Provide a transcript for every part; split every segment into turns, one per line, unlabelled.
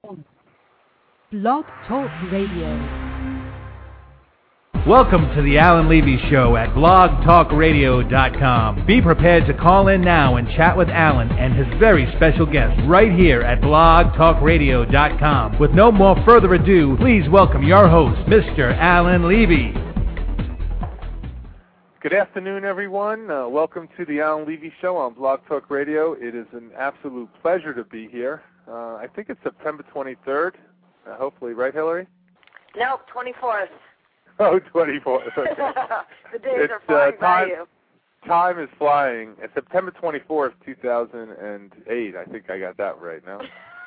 Blog Talk Radio.
Welcome to the Alan Levy Show at blogtalkradio.com. Be prepared to call in now and chat with Alan and his very special guest right here at blogtalkradio.com. With no more further ado, please welcome your host, Mr. Alan Levy.
Good afternoon, everyone. Welcome to the Alan Levy Show on Blog Talk Radio. It is an absolute pleasure to be here. I think it's September 23rd, hopefully, right, Hillary?
Nope, 24th.
Oh, 24th.
The days are flying by you.
Time is flying. It's September 24th, 2008. I think I got that right now.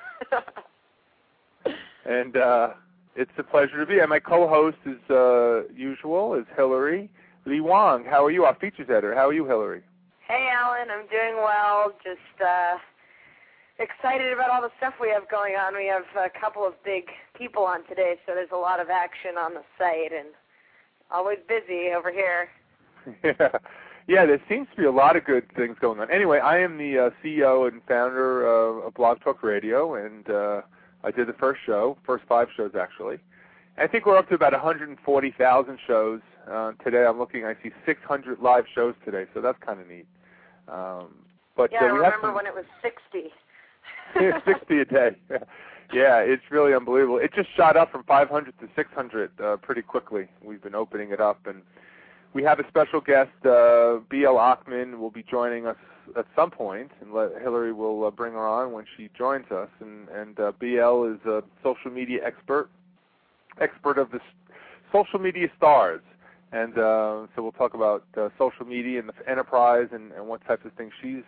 And it's a pleasure to be here. My co-host, as usual, is Hillary Lee Wong. How are you? Our features editor. How are you, Hillary?
Hey, Alan. I'm doing well. Just excited about all the stuff we have going on. We have a couple of big people on today, so there's a lot of action on the site, and always busy over here.
Yeah, there seems to be a lot of good things going on. Anyway, I am the CEO and founder of Blog Talk Radio, and I did the first 5 shows, actually. I think we're up to about 140,000 shows. Today I see 600 live shows today, so that's kind of neat. But
I remember when it was 60.
60 a day. Yeah, it's really unbelievable. It just shot up from 500 to 600 pretty quickly. We've been opening it up, and we have a special guest, B.L. Ochman, will be joining us at some point, and Hillary will bring her on when she joins us. And B.L. is a social media expert of the social media stars. And so we'll talk about social media and the enterprise and what types of things she's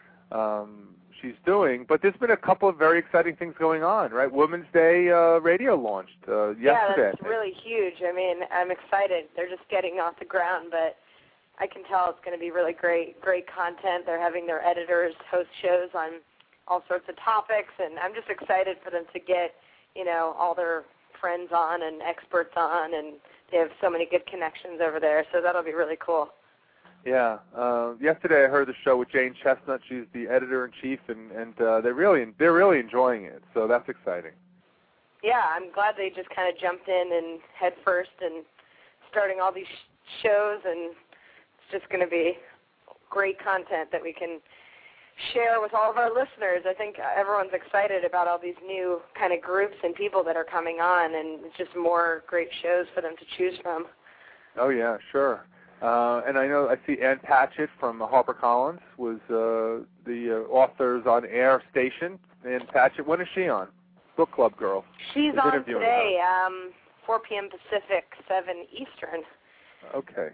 doing. But there's been a couple of very exciting things going on, right? Women's Day radio launched yesterday.
Yeah, that's really huge. I mean, I'm excited. They're just getting off the ground, but I can tell it's going to be really great content. They're having their editors host shows on all sorts of topics, and I'm just excited for them to get, all their friends on and experts on, and they have so many good connections over there, so that'll be really cool.
Yeah. Yesterday I heard the show with Jane Chestnut. She's the editor-in-chief, and they're really enjoying it, so that's exciting.
Yeah, I'm glad they just kind of jumped in and head first and starting all these shows, and it's just going to be great content that we can share with all of our listeners. I think everyone's excited about all these new kind of groups and people that are coming on, and it's just more great shows for them to choose from. Oh,
yeah, sure. And I see Ann Patchett from HarperCollins was the Authors on Air station. Ann Patchett, when is she on? Book Club Girl.
She's on today, 4 p.m. Pacific, 7 Eastern.
Okay.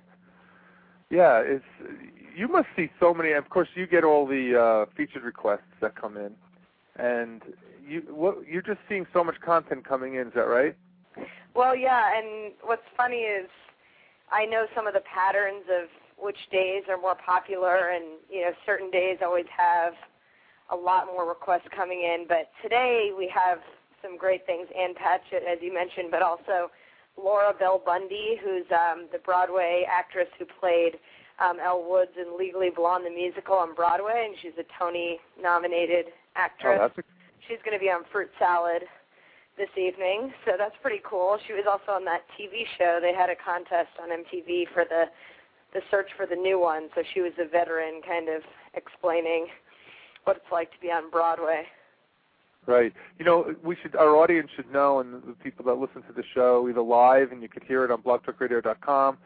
Yeah, you must see so many. Of course, you get all the featured requests that come in, and you're just seeing so much content coming in. Is that right?
Well, yeah. And what's funny is I know some of the patterns of which days are more popular, and certain days always have a lot more requests coming in. But today we have some great things. Ann Patchett, as you mentioned, but also Laura Bell Bundy, who's the Broadway actress who played Elle Woods in Legally Blonde the musical on Broadway, and she's a Tony-nominated actress.
Oh,
she's going to be on Fruit Salad this evening, so that's pretty cool. She was also on that TV show. They had a contest on MTV for the search for the new one, so she was a veteran kind of explaining what it's like to be on Broadway.
Right. Our audience should know, and the people that listen to the show, either live, and you could hear it on blogtalkradio.com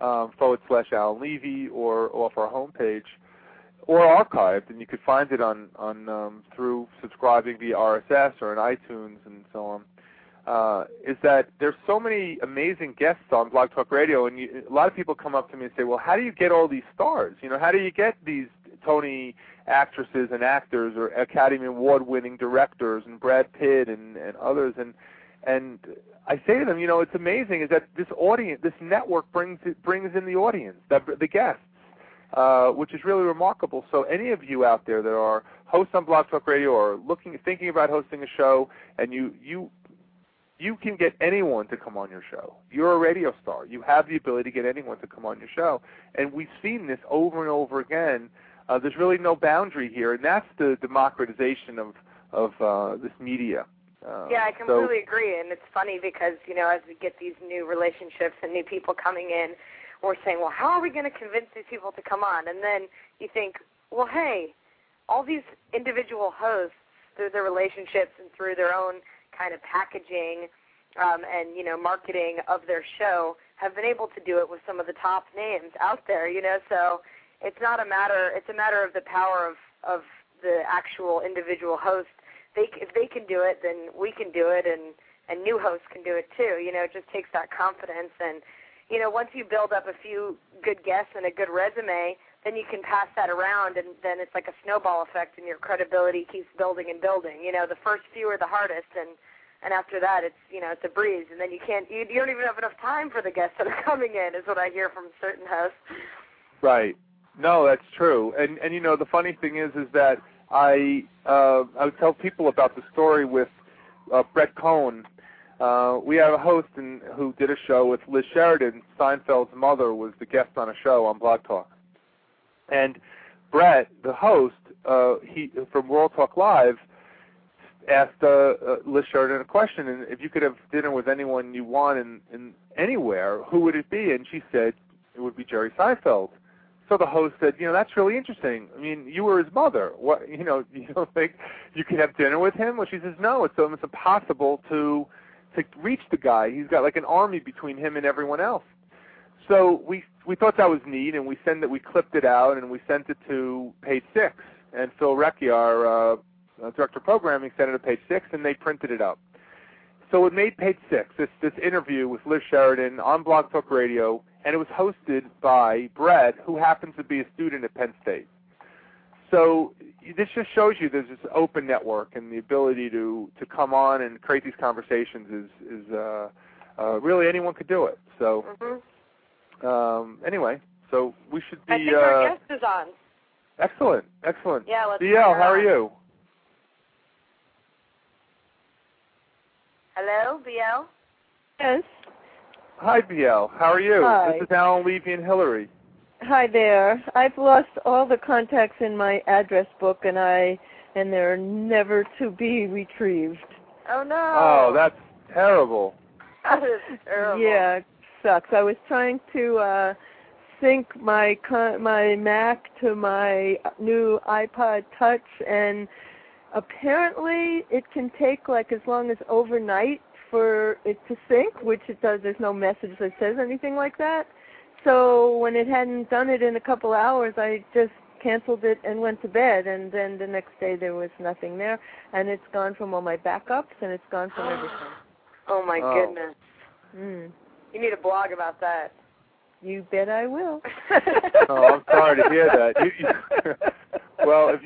/Alan Levy, or off our homepage, or archived, and you could find it on through subscribing via RSS or on iTunes and so on. Is that there's so many amazing guests on Blog Talk Radio, and a lot of people come up to me and say, well, how do you get all these stars? How do you get these Tony actresses and actors or Academy Award-winning directors and Brad Pitt and others? And I say to them, it's amazing is that this audience, this network brings in the audience, the guests, which is really remarkable. So any of you out there that are hosts on Blog Talk Radio or thinking about hosting a show, and you can get anyone to come on your show. You're a radio star. You have the ability to get anyone to come on your show. And we've seen this over and over again. There's really no boundary here, and that's the democratization of this media.
Yeah, I completely agree, and it's funny because, as we get these new relationships and new people coming in, we're saying, well, how are we going to convince these people to come on? And then you think, well, hey, all these individual hosts, through their relationships and through their own kind of packaging and, marketing of their show, have been able to do it with some of the top names out there, so it's not a matter, it's a matter of the power of the actual individual host. If they can do it, then we can do it, and new hosts can do it too. It just takes that confidence. And, once you build up a few good guests and a good resume, then you can pass that around, and then it's like a snowball effect, and your credibility keeps building and building. The first few are the hardest, and after that, it's it's a breeze. And then you don't even have enough time for the guests that are coming in, is what I hear from certain hosts. Right.
No, that's true. And the funny thing is that I would tell people about the story with Brett Cohn. We have a host who did a show with Liz Sheridan. Seinfeld's mother was the guest on a show on Blog Talk. And Brett, the host, he from World Talk Live, asked Liz Sheridan a question, and if you could have dinner with anyone you want in anywhere, who would it be? And she said it would be Jerry Seinfeld. So the host said, that's really interesting. I mean, you were his mother. What, you don't think you could have dinner with him? Well, she says, no, it's almost impossible to reach the guy. He's got like an army between him and everyone else. So we thought that was neat, and we clipped it out, and we sent it to Page Six. And Phil Recchi, our director of programming, sent it to Page Six, and they printed it up. So it made Page Six, this interview with Liz Sheridan on Blog Talk Radio, and it was hosted by Brett, who happens to be a student at Penn State. So this just shows you there's this open network, and the ability to come on and create these conversations is really anyone could do it. So anyway, so we should be.
I think our guest is on.
Excellent.
Yeah, let's.
DL, how are you?
Hello, BL?
Yes.
Hi, BL. How are you?
Hi.
This is Alan Levy and Hillary.
Hi there. I've lost all the contacts in my address book, and they're never to be retrieved.
Oh, no.
Oh, that's terrible.
That is terrible.
Yeah, it sucks. I was trying to sync my Mac to my new iPod Touch, and apparently it can take like as long as overnight for it to sync, which it does. There's no message that says anything like that. So when it hadn't done it in a couple hours, I just canceled it and went to bed, and then the next day there was nothing there, and it's gone from all my backups, and it's gone from everything.
Oh, my goodness.
Mm.
You need a blog about that.
You bet I will.
Oh, I'm sorry to hear that. Well,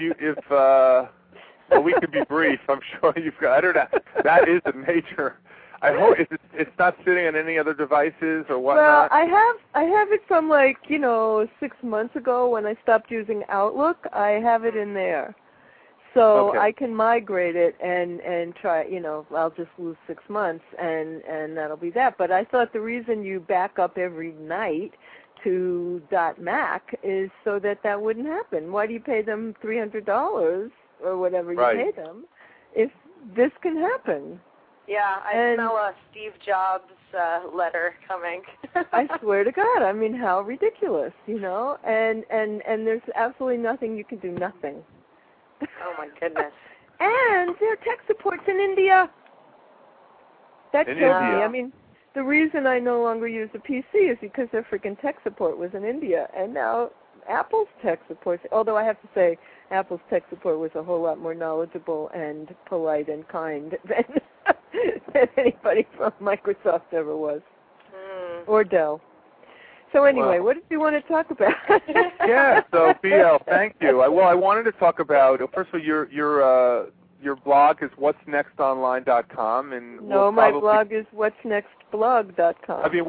well, we can be brief. I'm sure you've got. I don't know. That is a major. I hope it's not sitting on any other devices or whatnot.
Well, I have it from 6 months ago when I stopped using Outlook. I have it in there, so
okay.
I can migrate it and try. I'll just lose 6 months and that'll be that. But I thought the reason you back up every night to .Mac is so that wouldn't happen. Why do you pay them $300 or whatever you pay them if this can happen?
Yeah, I smell a Steve Jobs letter coming.
I swear to God, I mean, how ridiculous, And there's absolutely nothing you can do. Nothing.
Oh my goodness.
And their tech support's in India. That kills me.
India.
I mean, the reason I no longer use a PC is because their freaking tech support was in India, and now Apple's tech support. Although I have to say, Apple's tech support was a whole lot more knowledgeable and polite and kind than anybody from Microsoft ever was, or Dell. So anyway, what did you want to talk about?
Yeah, so BL, thank you. I wanted to talk about, first of all, your blog is what'snextonline.com, and
no, my blog is what'snextblog.com.
I mean,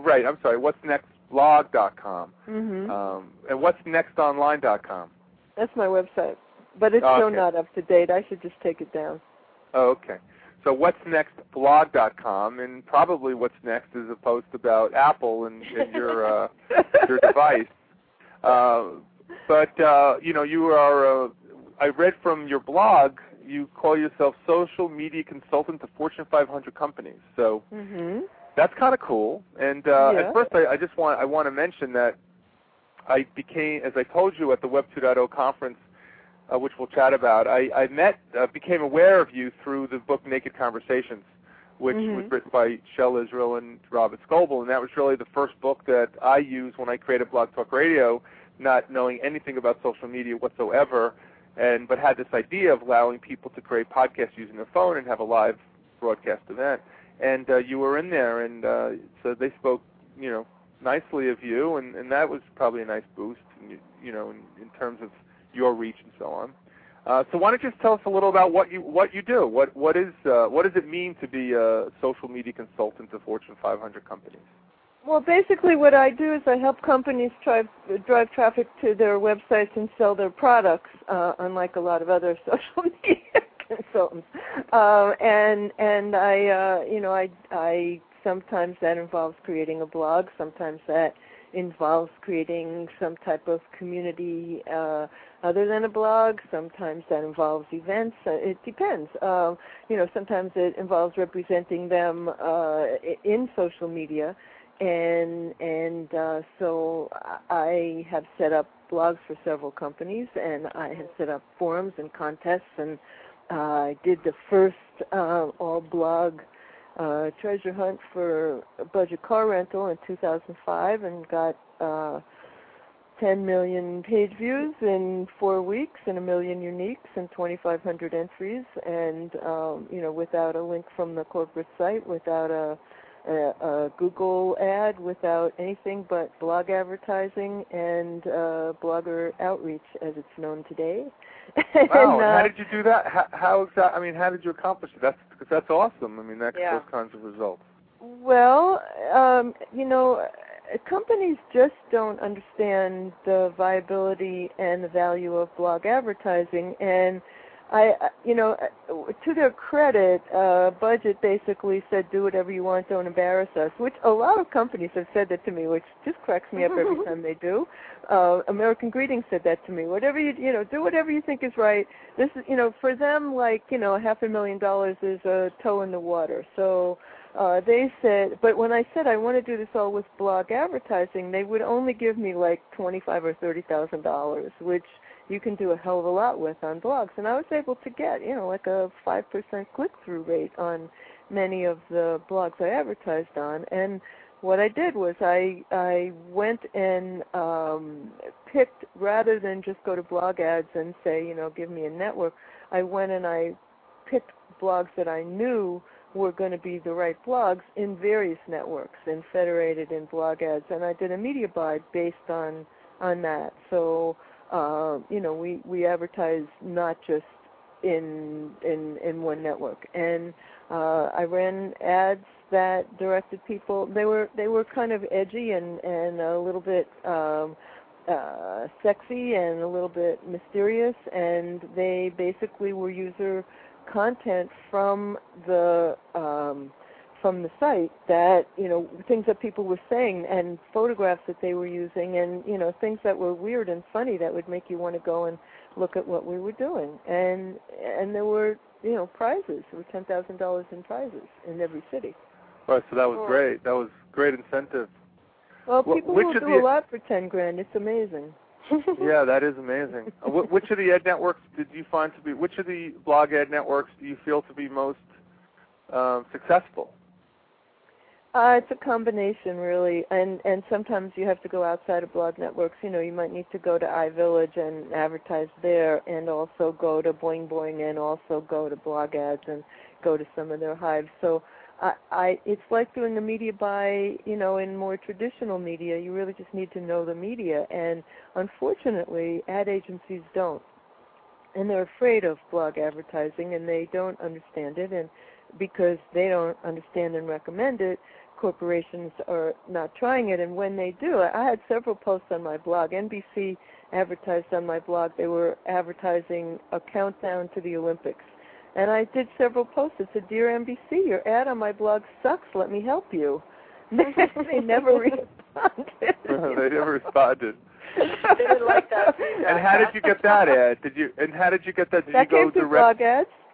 what'snextblog.com.
Mm-hmm.
And what'snextonline.com.
That's my website, but it's still not up to date. I should just take it down.
Oh, okay. So what'snextblog.com, and probably what's next is a post about Apple and your device. But you are. I read from your blog. you call yourself social media consultant to Fortune 500 companies. So that's kind of cool. And at first, I want to mention that I became, as I told you at the Web 2.0 conference, which we'll chat about, I became aware of you through the book Naked Conversations, which was written by Shel Israel and Robert Scoble, and that was really the first book that I used when I created Blog Talk Radio, not knowing anything about social media whatsoever, but had this idea of allowing people to create podcasts using their phone and have a live broadcast event. And you were in there, and so they spoke, nicely of you, and that was probably a nice boost, in terms of your reach and so on. So why don't you just tell us a little about what you do? What does it mean to be a social media consultant to Fortune 500 companies?
Well, basically what I do is I help companies drive traffic to their websites and sell their products, unlike a lot of other social media consultants. And I sometimes that involves creating a blog. Sometimes that involves creating some type of community other than a blog. Sometimes that involves events. It depends. Sometimes it involves representing them in social media. And so I have set up blogs for several companies, and I have set up forums and contests, and I did the first all-blog treasure hunt for a budget car rental in 2005 and got 10 million page views in 4 weeks and 1 million uniques and 2,500 entries, and without a link from the corporate site, without a Google ad, without anything but blog advertising and blogger outreach, as it's known today.
Wow! And how did you do that? How did you accomplish it? That's awesome. I mean, those kinds of results.
Well, companies just don't understand the viability and the value of blog advertising, and to their credit, Budget basically said, do whatever you want, don't embarrass us, which a lot of companies have said that to me, which just cracks me up every time they do. American Greetings said that to me. Whatever do whatever you think is right. This is, for them, like, $500,000 is a toe in the water. So they said, but when I said I want to do this all with blog advertising, they would only give me like $25,000 or $30,000, which you can do a hell of a lot with on blogs. And I was able to get, like a 5% click-through rate on many of the blogs I advertised on. And what I did was I went and picked, rather than just go to blog ads and say, give me a network, I went and I picked blogs that I knew were going to be the right blogs in various networks and federated in blog ads. And I did a media buy based on that. So we advertise not just in one network, and I ran ads that directed people. They were kind of edgy and a little bit sexy and a little bit mysterious, and they basically were user content from the site that, things that people were saying and photographs that they were using and, things that were weird and funny that would make you want to go and look at what we were doing. And there were, prizes. There were $10,000 in prizes in every city.
Right, so that was great. That was great incentive.
Well, people will do a lot for $10,000. It's amazing.
Yeah, that is amazing. Which of the ad networks did you find to be, which of the blog ad networks do you feel to be most successful?
It's a combination, really, and sometimes you have to go outside of blog networks. You might need to go to iVillage and advertise there, and also go to Boing Boing, and also go to blog ads and go to some of their hives. So it's like doing a media buy, in more traditional media. You really just need to know the media, and unfortunately, ad agencies don't. And they're afraid of blog advertising, and they don't understand it, and because they don't understand and recommend it, corporations are not trying it. And when they do, I had several posts on my blog. NBC advertised on my blog. They were advertising a countdown to the Olympics. And I did several posts that said, "Dear NBC, your ad on my blog sucks. Let me help you." They never responded.
They never responded.
They didn't like that.
And how did you get that ad? Did you get that? Did
that
you go
came through blog ads.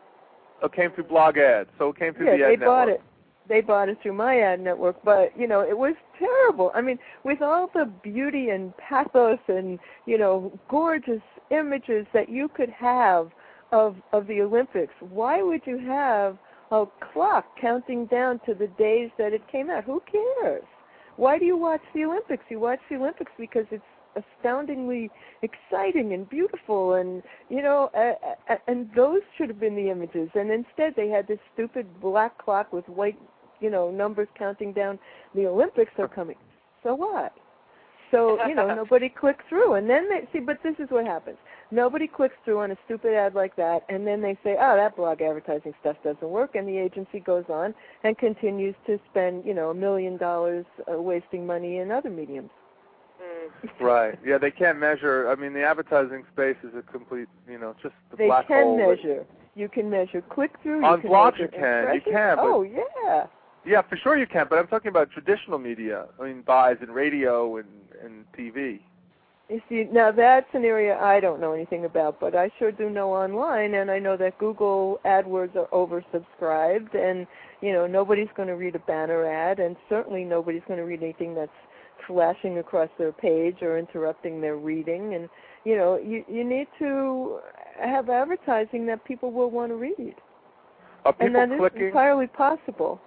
It came through blog ads, so it came through the ad network.
Bought it. They bought it through my ad network, but, you know, it was terrible. I mean, with all the beauty and pathos and, you know, gorgeous images that you could have of the Olympics, why would you have a clock counting down to the days that it came out? Who cares? Why do you watch the Olympics? You watch the Olympics because it's astoundingly exciting and beautiful, and, you know, and those should have been the images. And instead they had this stupid black clock with white, you know, numbers counting down. The Olympics are coming. So what? So, you know, nobody clicks through. And then they see, but this is what happens. Nobody clicks through on a stupid ad like that, and then they say, oh, that blog advertising stuff doesn't work, and the agency goes on and continues to spend, you know, $1 million wasting money in other mediums.
Right. Yeah, they can't measure. I mean, the advertising space is a complete, you know, just the black hole.
They can measure. You can measure click-through.
On blogs you can. You can.
Oh, yeah.
Yeah, for sure you can, but I'm talking about traditional media. I mean, buys in radio and TV.
You see, now that's an area I don't know anything about, but I sure do know online, and I know that Google AdWords are oversubscribed, and, you know, nobody's going to read a banner ad, and certainly nobody's going to read anything that's flashing across their page or interrupting their reading. And, you know, you need to have advertising that people will want to read.
Are people
and that
clicking?
Is entirely possible.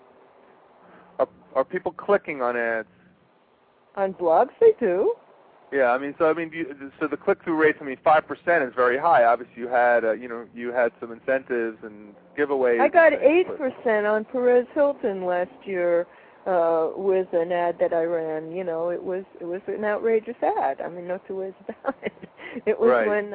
Are people clicking on ads?
On blogs, they do.
Yeah, I mean, so the click-through rates. I mean, 5% is very high. Obviously, you had some incentives and giveaways.
I got 8% on Perez Hilton last year with an ad that I ran. You know, it was an outrageous ad. I mean, no two ways about it. It was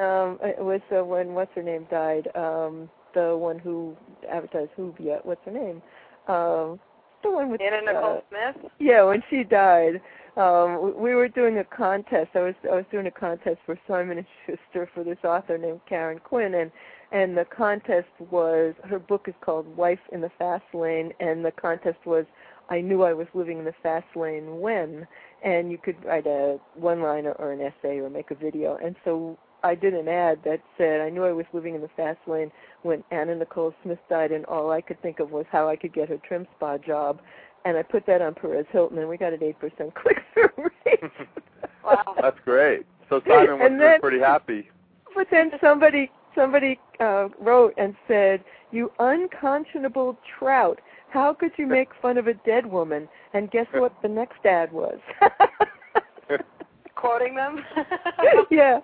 when what's her name died. The one who advertised Hoovia. What's her name? The one with
Anna Nicole Smith.
Yeah, when she died. We were doing a contest. I was doing a contest for Simon & Schuster for this author named Karen Quinn, and the contest was, her book is called Wife in the Fast Lane, and the contest was, I knew I was living in the fast lane when, and you could write a one-liner or an essay or make a video. And so I did an ad that said, I knew I was living in the fast lane when Anna Nicole Smith died, and all I could think of was how I could get her trim spa job. And I put that on Perez Hilton, and we got an 8% click-through rate.
Wow.
That's great. So Simon was pretty happy.
But then somebody wrote and said, you unconscionable trout, how could you make fun of a dead woman? And guess what the next ad was?
Quoting them?
Yeah.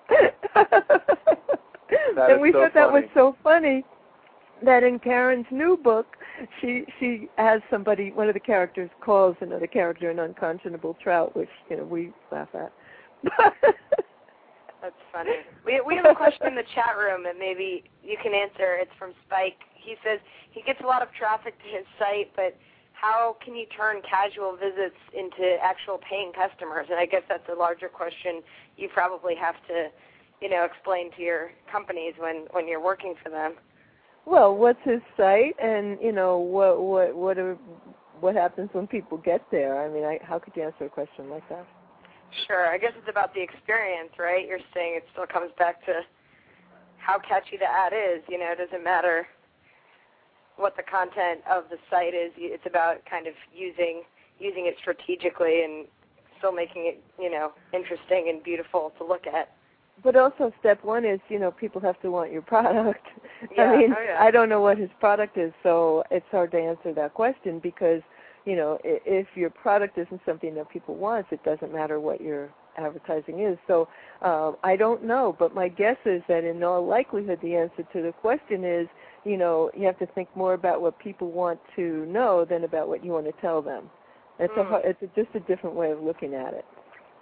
And we thought that was so funny that in Karen's new book, she has somebody, one of the characters calls another character an unconscionable trout, which, you know, we laugh at.
That's funny. We have a question in the chat room that maybe you can answer. It's from Spike. He says he gets a lot of traffic to his site, but how can you turn casual visits into actual paying customers? And I guess that's a larger question you probably have to, you know, explain to your companies when you're working for them.
Well, what's his site, and, you know, what happens when people get there? I mean, how could you answer a question like that?
Sure. I guess it's about the experience, right? You're saying it still comes back to how catchy the ad is. You know, it doesn't matter what the content of the site is. It's about kind of using it strategically and still making it, you know, interesting and beautiful to look at.
But also step one is, you know, people have to want your product.
Yeah.
I mean,
oh, yeah.
I don't know what his product is, so it's hard to answer that question because, you know, if your product isn't something that people want, it doesn't matter what your advertising is. So I don't know, but my guess is that in all likelihood the answer to the question is, you know, you have to think more about what people want to know than about what you want to tell them. It's just a different way of looking at it.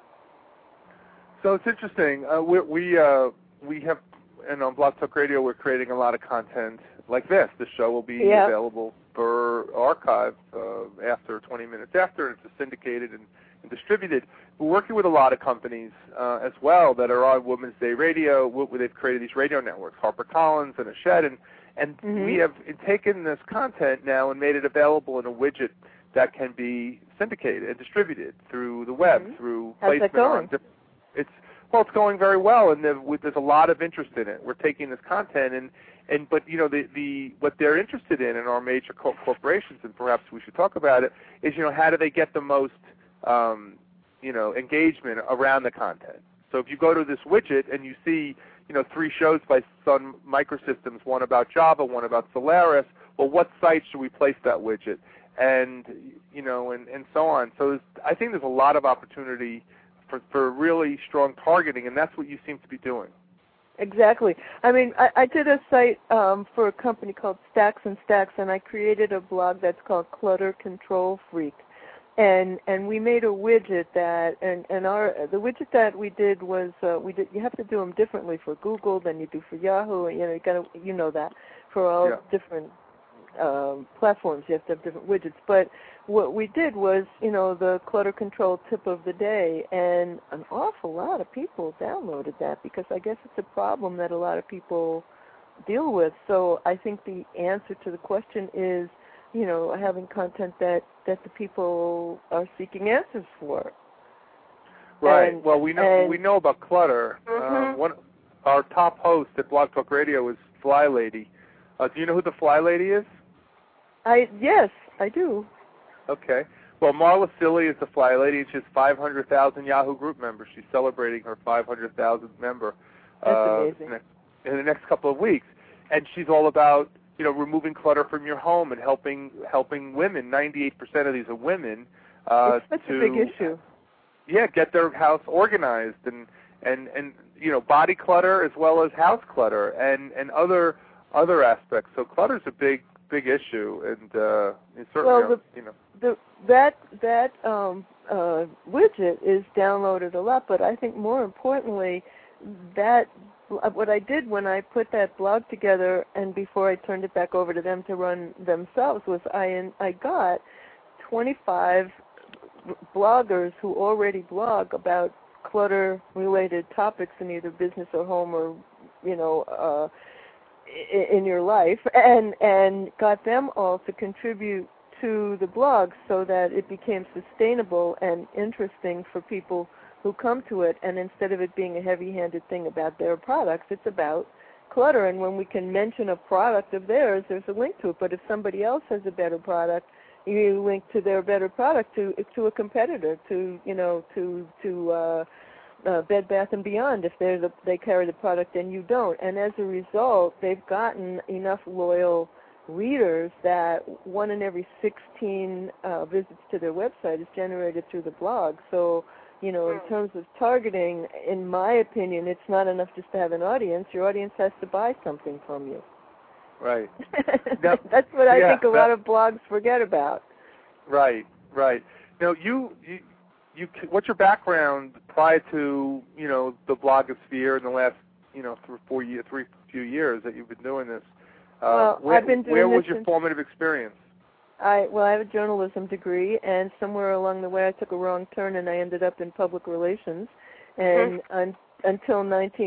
So it's interesting. We have, and on Blog Talk Radio, we're creating a lot of content like this. The show will be available for archive after 20 minutes after, and it's syndicated and distributed. We're working with a lot of companies as well that are on Women's Day Radio, where they've created these radio networks, HarperCollins and Ashed, and we have taken this content now and made it available in a widget that can be syndicated and distributed through the web, through
How's
placement
that going?
on different. It's going very well, and there's a lot of interest in it. We're taking this content, but what they're interested in our major corporations, and perhaps we should talk about it, is how do they get the most engagement around the content. So if you go to this widget and you see 3 shows by Sun Microsystems, one about Java, one about Solaris, well, what site should we place that widget? And and so on. So I think there's a lot of opportunity for really strong targeting, and that's what you seem to be doing.
Exactly. I mean, I did a site for a company called Stacks and Stacks, and I created a blog that's called Clutter Control Freak. And we made a widget that, the widget that we did was, you have to do them differently for Google than you do for Yahoo, and you know that, for all different platforms you have to have different widgets. But what we did was, the clutter control tip of the day, and an awful lot of people downloaded that because I guess it's a problem that a lot of people deal with. So I think the answer to the question is, having content that the people are seeking answers for.
Right.
And,
well, we know about clutter.
Mm-hmm.
Our top host at Blog Talk Radio is Fly Lady. Do you know who the Fly Lady is?
Yes, I do.
Okay. Well, Marla Silly is the Fly Lady. She has 500,000 Yahoo group members. She's celebrating her 500,000th member
That's amazing.
in the next couple of weeks. And she's all about removing clutter from your home and helping women. 98% of these are women.
It's such a big issue.
Yeah, get their house organized and body clutter as well as house clutter and other aspects. So clutter's a big issue, and it's certainly
that widget is downloaded a lot. But I think more importantly, that what I did when I put that blog together and before I turned it back over to them to run themselves was I got 25 bloggers who already blog about clutter-related topics in either business or home or in your life, and got them all to contribute to the blog so that it became sustainable and interesting for people who come to it, and instead of it being a heavy-handed thing about their products, it's about clutter. And when we can mention a product of theirs, there's a link to it. But if somebody else has a better product, you link to their better product to a competitor, to Bed Bath & Beyond if they carry the product and you don't. And as a result, they've gotten enough loyal readers that 1 in every 16 visits to their website is generated through the blog. So, in terms of targeting, in my opinion, it's not enough just to have an audience. Your audience has to buy something from you.
Right.
That's what I think a lot of blogs forget about.
Right. Now, what's your background prior to the blogosphere in the last few years that you've been doing this?
I've been doing
where was
this
your formative experience?
I have a journalism degree, and somewhere along the way I took a wrong turn and I ended up in public relations. And until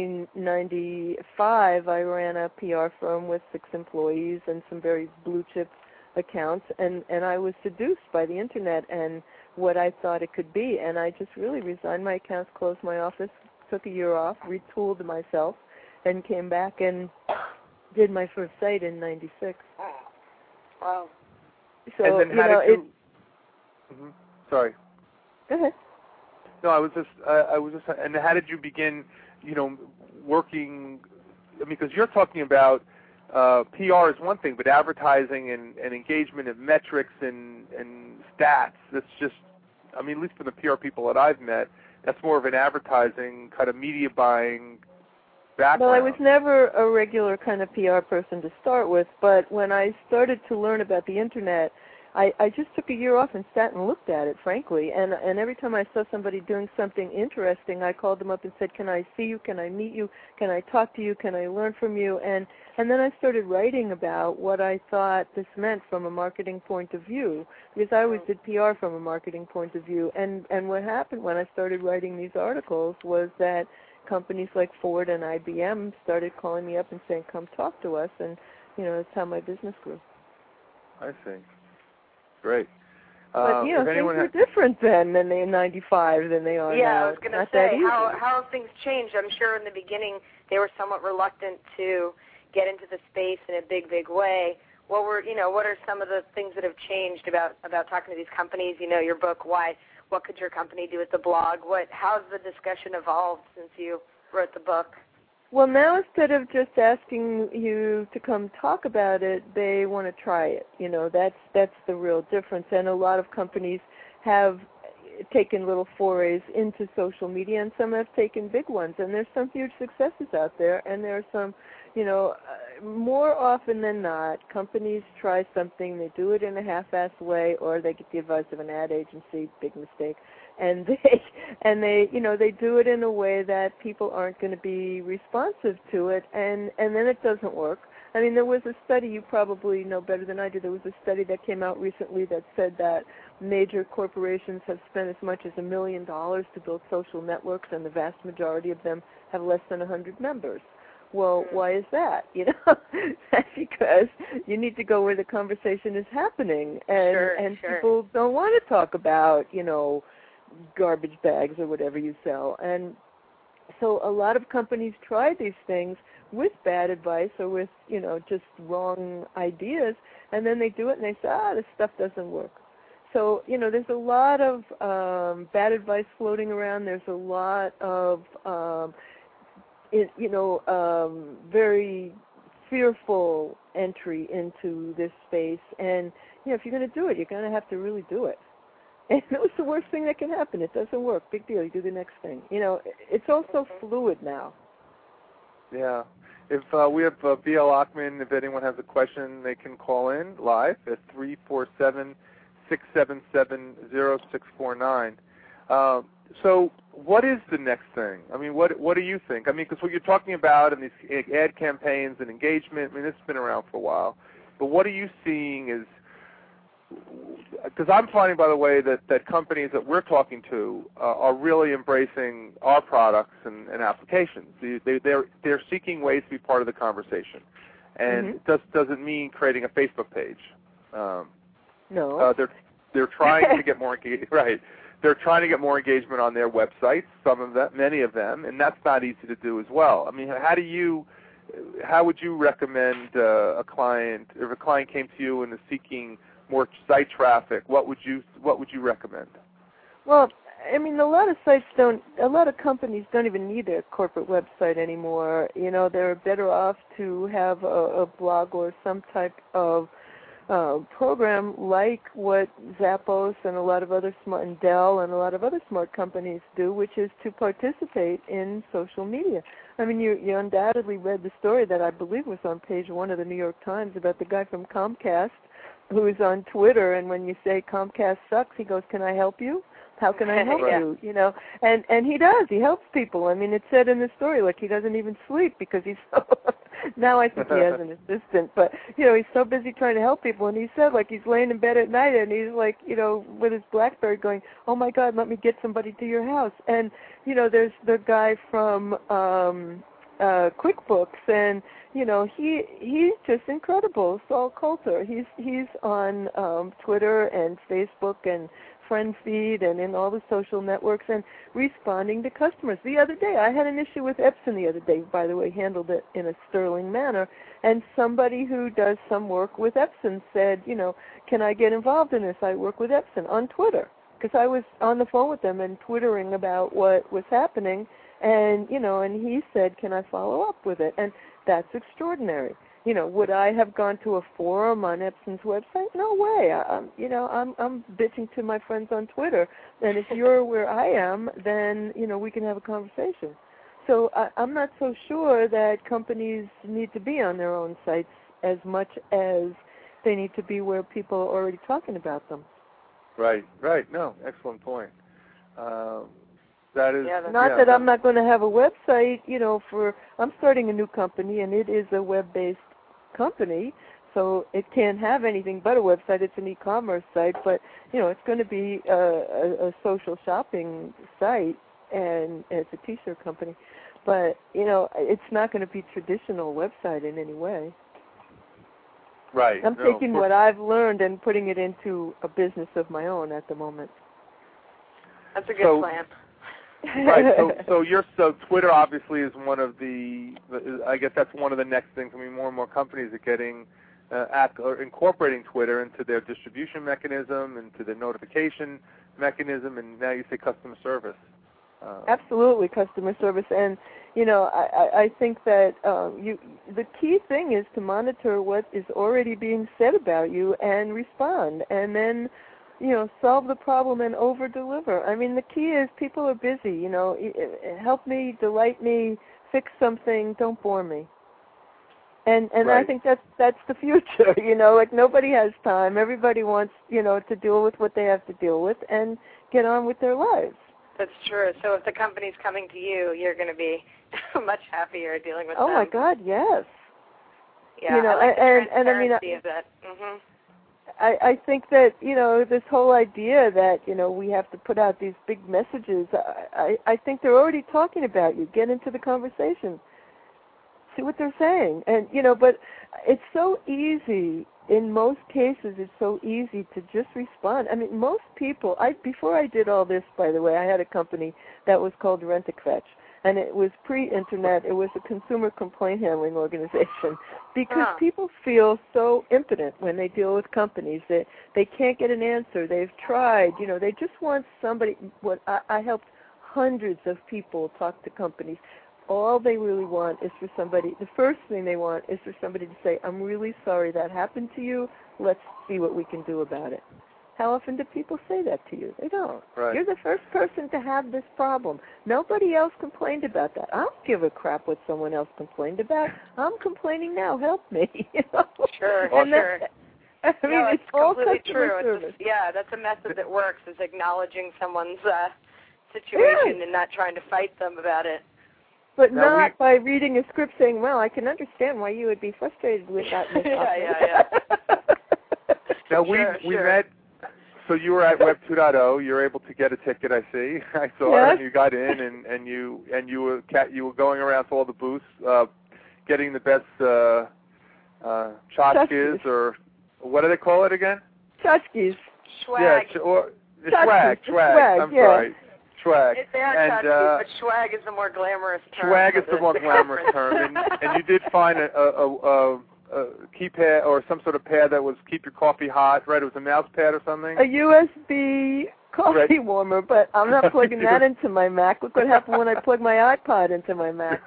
1995, I ran a PR firm with 6 employees and some very blue-chip accounts, and I was seduced by the Internet and what I thought it could be, and I just really resigned my accounts, closed my office, took a year off, retooled myself, and came back and did my first site in '96.
Wow.
So,
and then how did you... Sorry.
Go ahead.
No, I was just, and how did you begin, working, because you're talking about PR is one thing, but advertising and engagement and metrics and stats, that's just, at least for the PR people that I've met, that's more of an advertising kind of media buying background.
Well, I was never a regular kind of PR person to start with, but when I started to learn about the Internet, I just took a year off and sat and looked at it, frankly, and every time I saw somebody doing something interesting, I called them up and said, can I see you, can I meet you, can I talk to you, can I learn from you, and then I started writing about what I thought this meant from a marketing point of view, because I always did PR from a marketing point of view, and what happened when I started writing these articles was that companies like Ford and IBM started calling me up and saying, come talk to us, and that's how my business grew.
I see. Great.
But things were different then than in '95 than they are now.
Yeah, I was going to say, how have things changed? I'm sure in the beginning they were somewhat reluctant to, get into the space in a big way. What are some of the things that have changed about talking to these companies? Your book, Why? What could your company do with the blog? How's the discussion evolved since you wrote the book?
Well, now instead of just asking you to come talk about it, they want to try it. That's the real difference. And a lot of companies have taken little forays into social media, and some have taken big ones. And there's some huge successes out there, and there are some, more often than not, companies try something, they do it in a half-assed way, or they get the advice of an ad agency, big mistake, and they do it in a way that people aren't going to be responsive to it, and then it doesn't work. I mean, there was a study, you probably know better than I do, there was a study that came out recently that said that major corporations have spent as much as $1 million to build social networks, and the vast majority of them have less than 100 members. Well, why is that? That's because you need to go where the conversation is happening, and people don't want to talk about, garbage bags or whatever you sell. And so a lot of companies try these things with bad advice or with, just wrong ideas, and then they do it and they say, this stuff doesn't work. So, there's a lot of bad advice floating around. There's a lot of, very fearful entry into this space. And, if you're going to do it, you're going to have to really do it. And it was the worst thing that can happen. It doesn't work. Big deal. You do the next thing. It's also fluid now.
Yeah. If we have B.L. Ochman, if anyone has a question, they can call in live at 347-677-0649. So what is the next thing? I mean, what do you think? I mean, because what you're talking about in these ad campaigns and engagement, I mean, it's been around for a while. But what are you seeing is, because I'm finding, by the way, that companies that we're talking to are really embracing our products and applications. They're seeking ways to be part of the conversation. And it doesn't mean creating a Facebook page.
No.
They're trying to get more right. They're trying to get more engagement on their websites, many of them, and that's not easy to do as well. I mean, how would you recommend a client, if a client came to you and is seeking more site traffic, what would you recommend?
Well, I mean, a lot of companies don't even need a corporate website anymore. They're better off to have a blog or some type of program like what Zappos and a lot of other and Dell and a lot of other smart companies do, which is to participate in social media. I mean, you undoubtedly read the story that I believe was on page 1 of the New York Times about the guy from Comcast who is on Twitter, and when you say Comcast sucks, he goes, "Can I help you? How can I help you?" And he does. He helps people. I mean, it said in the story, like, he doesn't even sleep because he's so now I think he has an assistant, but he's so busy trying to help people. And he said, like, he's laying in bed at night and he's like, with his BlackBerry going, "Oh my God, let me get somebody to your house." And there's the guy from QuickBooks, and he's just incredible. Saul Coulter. He's on Twitter and Facebook and FriendFeed and in all the social networks and responding to customers. The other day, I had an issue with Epson the other day, by the way, handled it in a sterling manner, and somebody who does some work with Epson said, "Can I get involved in this? I work with Epson," on Twitter, because I was on the phone with them and twittering about what was happening, and, and he said, "Can I follow up with it?" And that's extraordinary. Would I have gone to a forum on Epson's website? No way. I'm bitching to my friends on Twitter. And if you're where I am, then, we can have a conversation. So I'm not so sure that companies need to be on their own sites as much as they need to be where people are already talking about them.
Right. No, excellent point. That is
that I'm not going to have a website, I'm starting a new company, and it is a web-based company, so it can't have anything but a website. It's an e-commerce site, but it's going to be a social shopping site, and it's a T-shirt company, but it's not going to be traditional website in any way.
Right.
I'm taking what I've learned and putting it into a business of my own at the moment.
That's a good plan.
Right. So Twitter obviously is one of the. I guess that's one of the next things. I mean, more and more companies are getting or incorporating Twitter into their distribution mechanism, into the notification mechanism, and now you say customer service.
Absolutely, customer service, and I think that the key thing is to monitor what is already being said about you and respond, and then solve the problem and over-deliver. I mean, the key is people are busy. Help me, delight me, fix something, don't bore me. And
right.
I think that's the future. Like nobody has time. Everybody wants to deal with what they have to deal with and get on with their lives.
That's true. So if the company's coming to you, you're going to be much happier dealing with
them.
Oh
my God, yes.
Yeah, I like the transparency of that. Mm-hmm.
I think that this whole idea that we have to put out these big messages. I think they're already talking about you. Get into the conversation. See what they're saying, and but it's so easy. In most cases, it's so easy to just respond. I mean, most people. Before I did all this, by the way, I had a company that was called Rent-A-Fetch, and it was pre-internet. It was a consumer complaint handling organization because people feel so impotent when they deal with companies that they can't get an answer. They've tried. They just want somebody. I helped hundreds of people talk to companies. All they really want is for somebody, the first thing they want is for somebody to say, I'm really sorry that happened to you. Let's see what we can do about it. How often do people say that to you? They don't.
Right.
You're the first person to have this problem. Nobody else complained about that. I don't give a crap what someone else complained about. I'm complaining now. Help me.
Sure,
sure. I mean, it's all
completely true. That's a method that works, is acknowledging someone's situation and not trying to fight them about it.
But not by reading a script saying, well, I can understand why you would be frustrated with that.
Yeah.
Now, we met, so you were at Web 2.0. You were able to get a ticket, I see. I saw it, and you got in, and you were going around to all the booths, getting the best tchotchkes, or what do they call it again?
Tchotchkes.
Swag.
Yeah, swag. I'm sorry. Swag.
They are tchotchkes, but swag is the more glamorous term.
Swag is the more glamorous term, and you did find a keypad or some sort of pad that was keep your coffee hot, right? It was a mouse pad or something?
A USB coffee warmer, but I'm not plugging that into my Mac. Look what happened when I plugged my iPod into my Mac.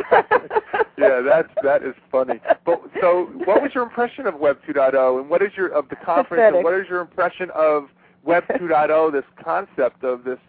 Yeah, that is funny. But so, what was your impression of Web 2.0, and what is of the conference,
pathetic.
And what is your impression of Web 2.0, this concept of this,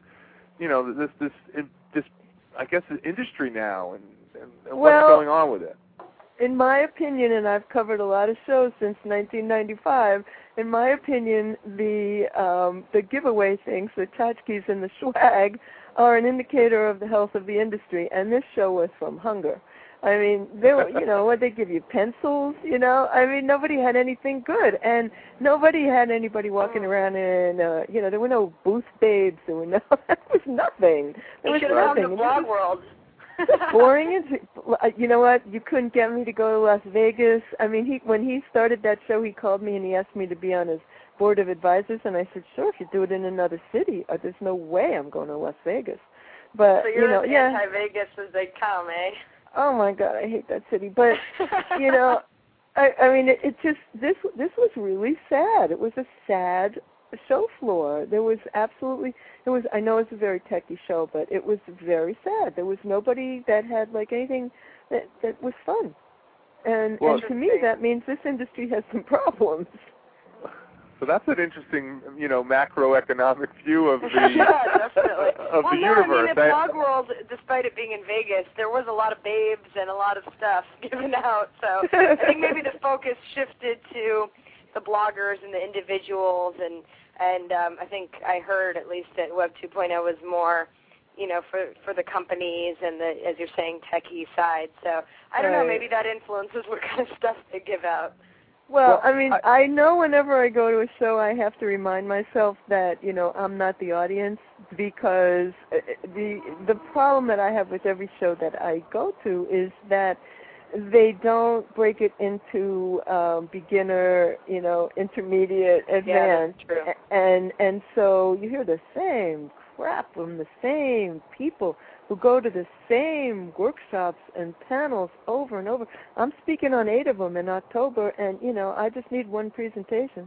this I guess, industry now, and what's going on with it?
In my opinion, and I've covered a lot of shows since 1995, in my opinion, the giveaway things, the tchotchkes and the swag, are an indicator of the health of the industry, and this show was from hunger. I mean, they were, what they give you, pencils, I mean, nobody had anything good, and nobody had anybody walking around in, there were no booth babes, there was nothing. There was nothing.
The blog world.
Boring. You know what? You couldn't get me to go to Las Vegas. I mean, when he started that show, he called me and he asked me to be on his board of advisors, and I said, sure, if you do it in another city. There's no way I'm going to Las Vegas. But
so you're as anti-Vegas as they come, eh?
Oh my God, I hate that city. But I mean, it just this was really sad. It was a sad show floor. There was absolutely. I know it's a very techie show, but it was very sad. There was nobody that had like anything that was fun. And to me, that means this industry has some problems.
So that's an interesting, macroeconomic view of the
definitely.
of the universe.
I mean, in blog world, despite it being in Vegas, there was a lot of babes and a lot of stuff given out. So I think maybe the focus shifted to the bloggers and the individuals, and I think I heard at least that Web 2.0 was more, for the companies and the, as you're saying, techie side. So I don't know, maybe that influences what kind of stuff they give out.
Well, I mean, I know whenever I go to a show, I have to remind myself that, I'm not the audience, because the problem that I have with every show that I go to is that they don't break it into beginner, intermediate, advanced.
Yeah, that's
true. And so you hear the same crap from the same people who go to the same workshops and panels over and over. I'm speaking on 8 of them in October, and I just need one presentation.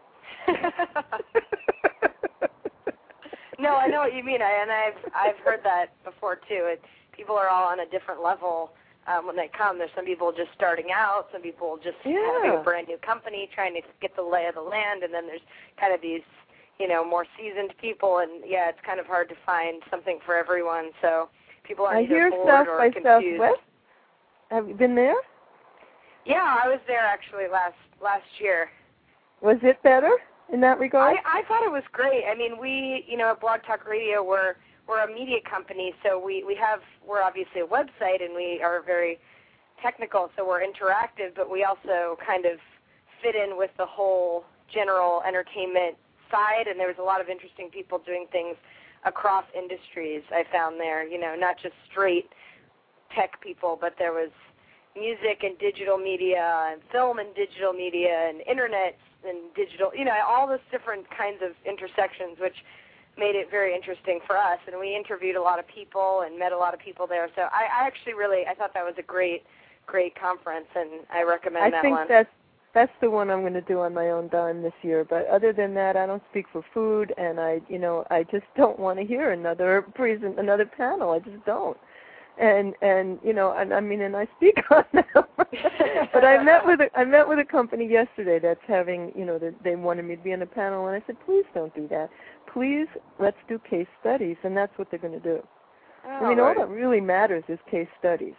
No, I know what you mean, and I've heard that before too. People are all on a different level when they come. There's some people just starting out, some people just having a brand new company, trying to get the lay of the land, and then there's kind of these, more seasoned people, and it's kind of hard to find something for everyone. So people are either bored or confused.
Southwest. Have you been there?
Yeah, I was there actually last year.
Was it better in that regard?
I thought it was great. I mean, we, at Blog Talk Radio, we're a media company, so we're obviously a website, and we are very technical, so we're interactive, but we also kind of fit in with the whole general entertainment side, and there was a lot of interesting people doing things across industries I found there, not just straight tech people, but there was music and digital media and film and digital media and internet and digital, all those different kinds of intersections, which made it very interesting for us. And we interviewed a lot of people and met a lot of people there. So I actually I thought that was a great conference, and I recommend that one.
I think that's the one I'm going to do on my own dime this year. But other than that, I don't speak for food, and I just don't want to hear another panel. I just don't. And I speak on them. But I met with a company yesterday that's having, they wanted me to be on a panel, and I said, please don't do that. Please, let's do case studies, and that's what they're going to do. All that really matters is case studies.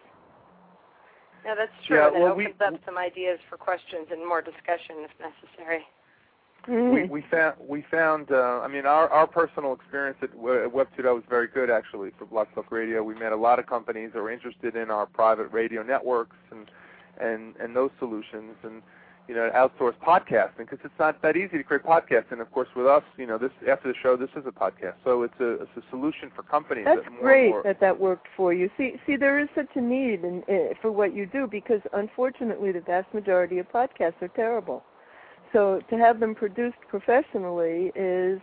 Yeah, that's true.
Yeah,
that opens up some ideas for questions and more discussion if necessary.
Mm-hmm.
We found. Our personal experience at Web 2.0 was very good, actually, for Blog Talk Radio. We met a lot of companies that were interested in our private radio networks and those solutions, and outsource podcasting, because it's not that easy to create podcasts. And of course, with us, this after the show, this is a podcast, so it's a solution for companies.
That's great that worked for you. See, there is such a need for what you do, because unfortunately, the vast majority of podcasts are terrible. So to have them produced professionally is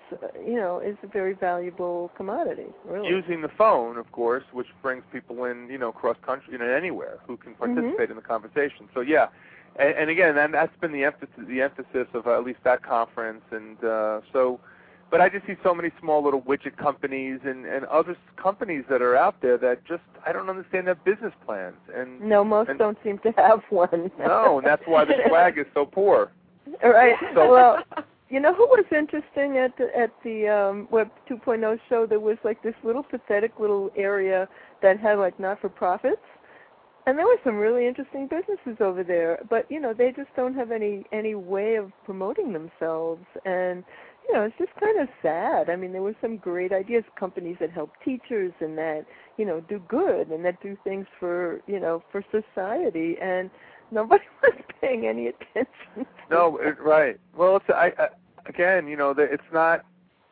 a very valuable commodity, really.
Using the phone, of course, which brings people in, cross country, anywhere who can participate in the conversation. So yeah, and again, that's been the emphasis of at least that conference, and so. But I just see so many small little widget companies and other companies that are out there that just, I don't understand their business plans. And
no, most don't seem to have one.
No, and that's why the swag is so poor.
Right. So, well, who was interesting at the Web 2.0 show? There was like this little pathetic little area that had like not-for-profits, and there were some really interesting businesses over there. But they just don't have any way of promoting themselves, and it's just kind of sad. I mean, there were some great ideas, companies that help teachers and that do good and that do things for for society, and nobody was paying any attention.
No, right. Well, again, it's not.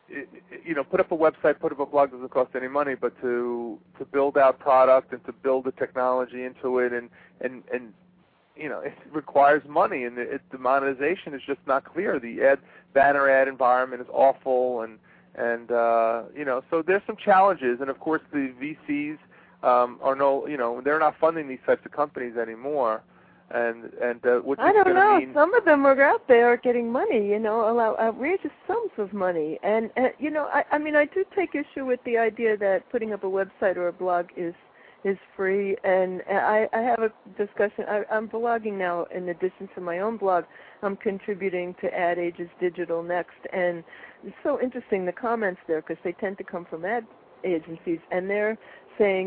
Put up a website, put up a blog doesn't cost any money, but to build out product and to build the technology into it, and it requires money, and the monetization is just not clear. The banner ad environment is awful, and so there's some challenges, and of course the VCs they're not funding these types of companies anymore. And which
I don't know.
mean,
some of them are out there getting money, allow outrageous sums of money. And I do take issue with the idea that putting up a website or a blog is free. And I have a discussion. I'm blogging now in addition to my own blog. I'm contributing to Ad Age's Digital Next. And it's so interesting, the comments there, because they tend to come from ad agencies, and they're saying,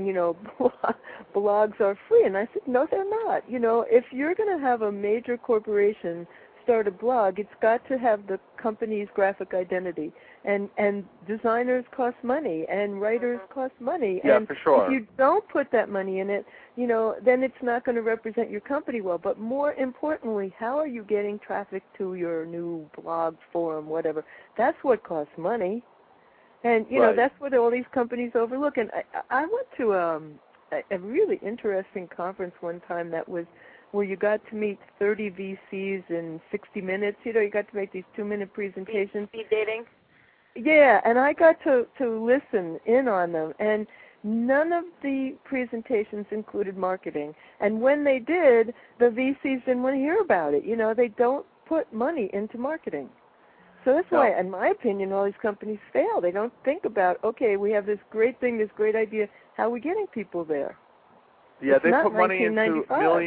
blogs are free. And I said, no, they're not. If you're going to have a major corporation start a blog, it's got to have the company's graphic identity. And designers cost money, and writers cost money.
Yeah,
and
for sure.
If you don't put that money in it, then it's not going to represent your company well. But more importantly, how are you getting traffic to your new blog, forum, whatever? That's what costs money. And,
right.
That's what all these companies overlook. And I went to a really interesting conference one time that was where you got to meet 30 VCs in 60 minutes. You got to make these 2-minute presentations.
Speed dating?
Yeah, and I got to listen in on them, and none of the presentations included marketing. And when they did, the VCs didn't want to hear about it. They don't put money into marketing. So that's why, in my opinion, all these companies fail. They don't think about, okay, we have this great thing, this great idea. How are we getting people there?
Yeah, they put money into millions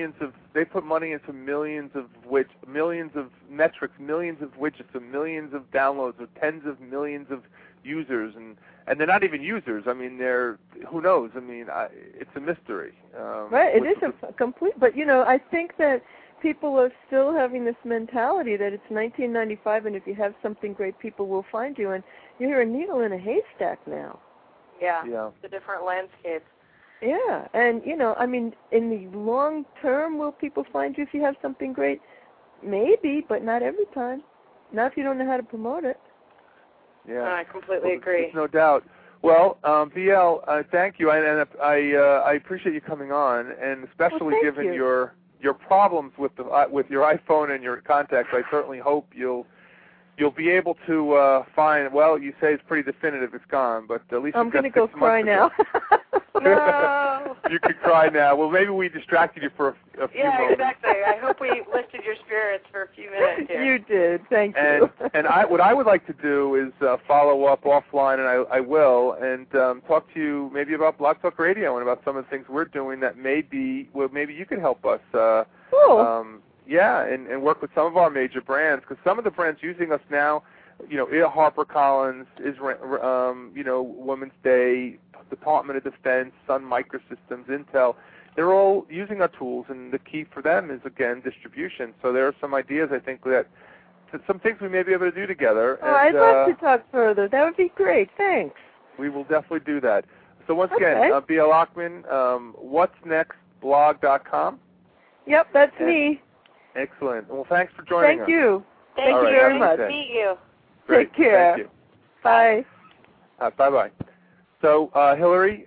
of metrics, millions of widgets, and millions of downloads, with tens of millions of users, and they're not even users. I mean, who knows? I mean, it's a mystery.
Right, it is a complete. But I think that people are still having this mentality that it's 1995, and if you have something great, people will find you. And you're a needle in a haystack now.
Yeah. It's a different landscape.
Yeah, and I mean, in the long term, will people find you if you have something great? Maybe, but not every time. Not if you don't know how to promote it.
Yeah,
I completely agree.
There's no doubt. Well, BL, thank you, and I appreciate you coming on, and especially given your problems with your iPhone and your contacts. I certainly hope you'll be able to find. Well, you say it's pretty definitive; it's gone, but at least
I'm going to go cry now.
No.
You can cry now. Well, maybe we distracted you for a few moments.
Yeah, exactly. I hope we lifted your spirits for a few minutes here.
You did. Thank you.
And what I would like to do is follow up offline, and I will, and talk to you maybe about Blog Talk Radio and about some of the things we're doing that maybe you could help us.
Cool.
Yeah, and work with some of our major brands, because some of the brands using us now, HarperCollins, Women's Day, Department of Defense, Sun Microsystems, Intel, they're all using our tools, and the key for them is, again, distribution. So there are some ideas, I think, some things we may be able to do together.
Oh, I'd love to talk further. That would be great. Thanks.
We will definitely do that. So once again, B.L. Ochman, what's next, blog.com?
Yep, that's me.
Excellent. Well, thanks for joining us.
Thank you.
Thank you very much. Nice to meet you.
Great.
Take care.
Thank you.
Bye.
Bye-bye. So, Hillary,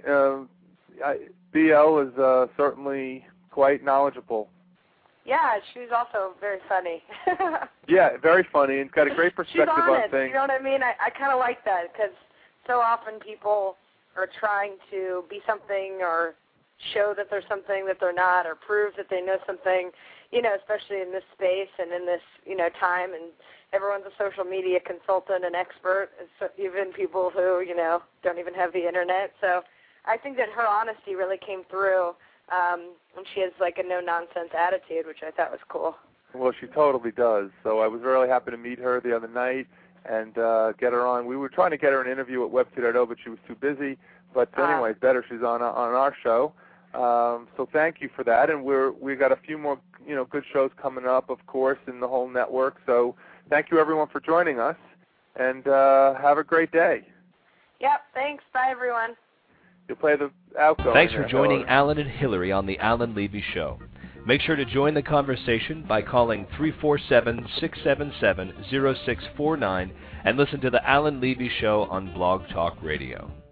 BL is certainly quite knowledgeable.
Yeah, she's also very funny.
Yeah, very funny, and got a great perspective on things.
You know what I mean? I kind of like that, because so often people are trying to be something or show that they're something that they're not, or prove that they know something, especially in this space and in this, time, and everyone's a social media consultant and expert, even people who, don't even have the internet. So I think that her honesty really came through, and she has like a no-nonsense attitude, which I thought was cool.
Well, she totally does. So I was really happy to meet her the other night and get her on. We were trying to get her an interview at Web 2.0, but she was too busy. But anyway, better she's on our show. So thank you for that. And we got a few more, good shows coming up, of course, in the whole network. So thank you, everyone, for joining us, and have a great day.
Yep, thanks. Bye, everyone.
You'll play the outgo.
Thanks for joining Alan and Hillary on The Alan Levy Show. Make sure to join the conversation by calling 347-677-0649 and listen to The Alan Levy Show on Blog Talk Radio.